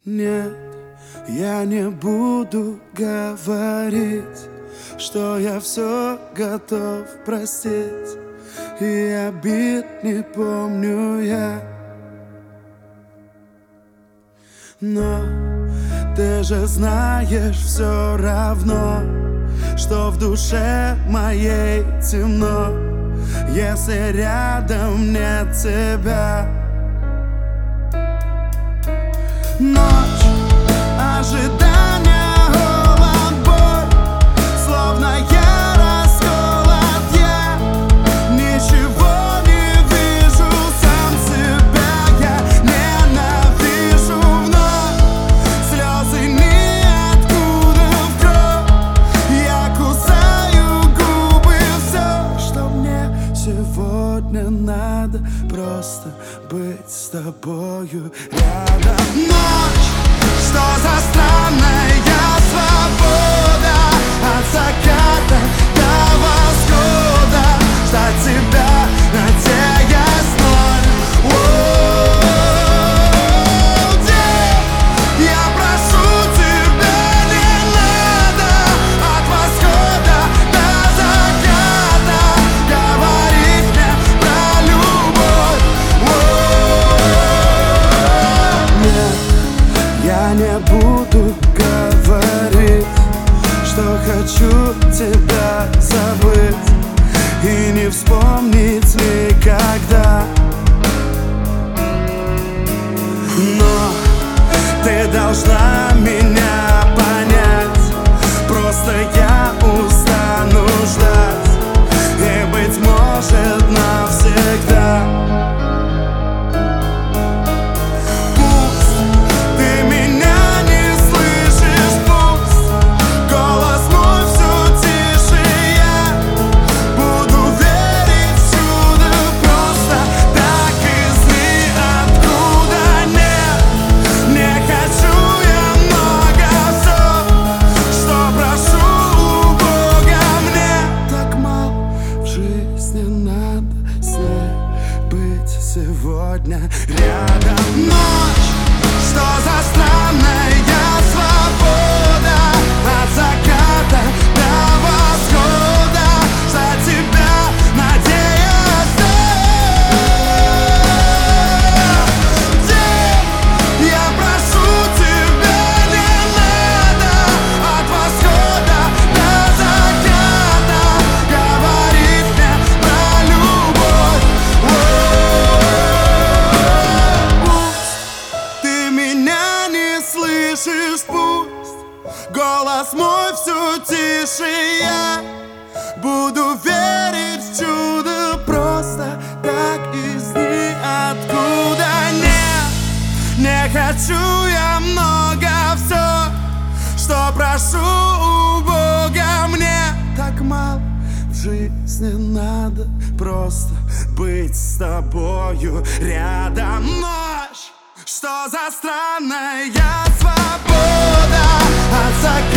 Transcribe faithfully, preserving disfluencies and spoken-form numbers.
Нет, я не буду говорить, что я все готов простить, и обид не помню я. Но ты же знаешь все равно, что в душе моей темно, если рядом нет тебя. Ночь, ожидание, голод, боль, словно я расколот, я ничего не вижу, сам себя я ненавижу вновь. Слезы ниоткуда в кровь, я кусаю губы. Все, что мне сегодня надо, просто быть с тобою рядом. Ночь, что за странная свобода, от заката до восхода, ждать тебя, надеясь ноль. О-о-о, я прошу тебя, не надо от восхода до заката говорить мне про любовь. Я не буду говорить, что хочу тебя забыть и не вспомнить никогда. Но ты должна меня понять, просто я устану ждать, и, быть может, навсегда. Сегодня рядом. Ночь, что за странная свобода, от заката до восхода, за тебя надеясь. Я прошу тебя, не надо от восхода до заката говорить мне про любовь. Слышишь, пусть голос мой все тише, я буду верить в чудо просто так из ниоткуда. Нет, не хочу я много, все, что прошу у Бога, мне так мало в жизни надо, просто быть с тобою рядом. Ночь, что за странная свобода, от заката